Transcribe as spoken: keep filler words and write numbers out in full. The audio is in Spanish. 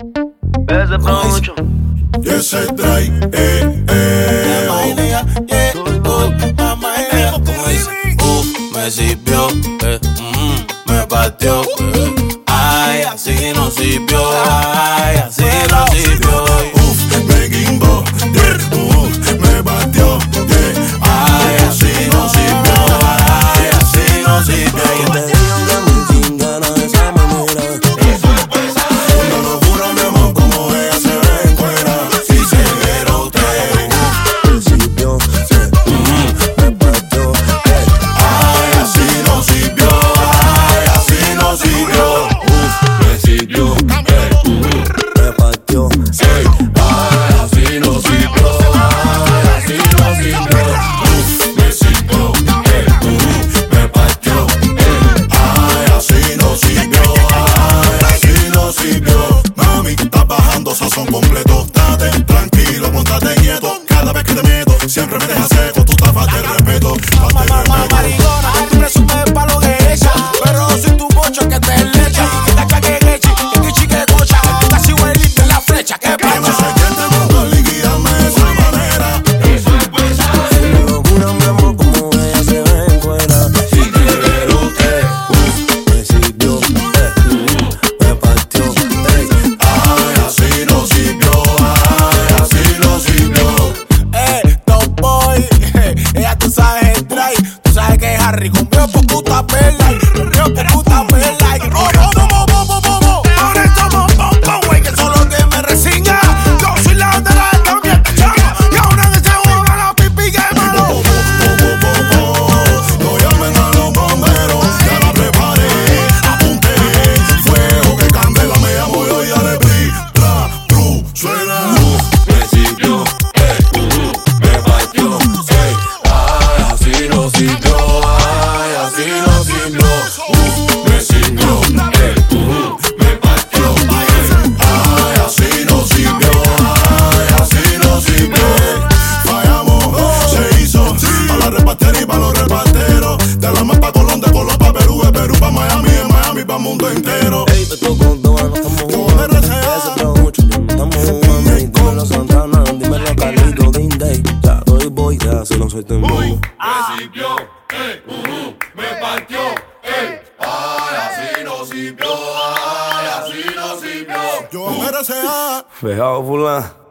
Ese mucho. Y ese trae, eh, eh. Como dice, uh, me sirvió, eh, mm, me partió, eh. Ay, así no sirvió, ay, así no sirvió. Uf, me guindó, yeah, uh, me batió, yeah. Ay, así no sirvió, ay, así no sirvió. Y te digo que muy sin ganas de esa manera. Cuando lo juro, mi amor, como ella se ve en cuera. Si se viera usted, Me sirvió, me partió, eh. ay, así no sirvió, ay, así no sirvió. Uf, me sirvió, eh, uh, me partió. ey, ay, así no sirvió, ay, así no sirvió. Uf, me sirvió, eh, uh, me partió, eh, ay, así no sirvió, ay, así no sirvió. Mami, estás bajando sazón completo. Estate tranquilo, montate quieto. Cada vez que te meto, siempre me dejas seco. Tú estás falta de respeto, falta de respeto. Maricona, tú presumes pa' lo que echa, pero sin tu bocho que te lecha. Que taca que leche, que kichi que cocha. Que casi hueliste en la flecha, que Que no pacha. sé quién te mandó a liquidarme de esa manera. Me locura, mi amor, como ella se ve en cuera. Si quiere usted, Me sirvió, eh, me partió, eh. ay, así no sirvió, ay, así no sirvió. Eh, Top Boy, ella tú sabes el try. Tú sabes que es Harry cumplió por puta perla. Cumplió por puta perla. Oh, no, no, no, no, no, no, no. Ahora estamos pom, pom, güey, que son los que me resignan. Yo soy la bandera del cambio, chama. Y ahora en este juego gana pipi que malo. Po, po, po, po, no llamen a los bomberos, ya la preparé, apunté, fuego que candela, me llamo yo y dale bri, tra, tru, suena. Me sirvió, eh, uh, me partió, ey, ay, así no sirvió, ay, así no sirvió. Uh, me sirvió, eh, uh, me partió, ay, así no sirvió, ay, así no sirvió. Fallamos, se hizo, pa' la repartera y pa' los reparteros. De la más pa' Colón, de Colón pa' Perú, de Perú pa' Miami, de Miami pa' mundo entero. Ey, te tocó toda, no estamos Como jugando. R C A. Ese trago mucho, ya no estamos jugando. Y dímelo Santana, dímelo Carlito, Dean Day. Ya doy boy, ya se lo soy tembo. Me sirvió, ey, uh, me partió, ey, ay, así no sirvió, ay, así no sirvió. Yo R C A. Fijado, fulano.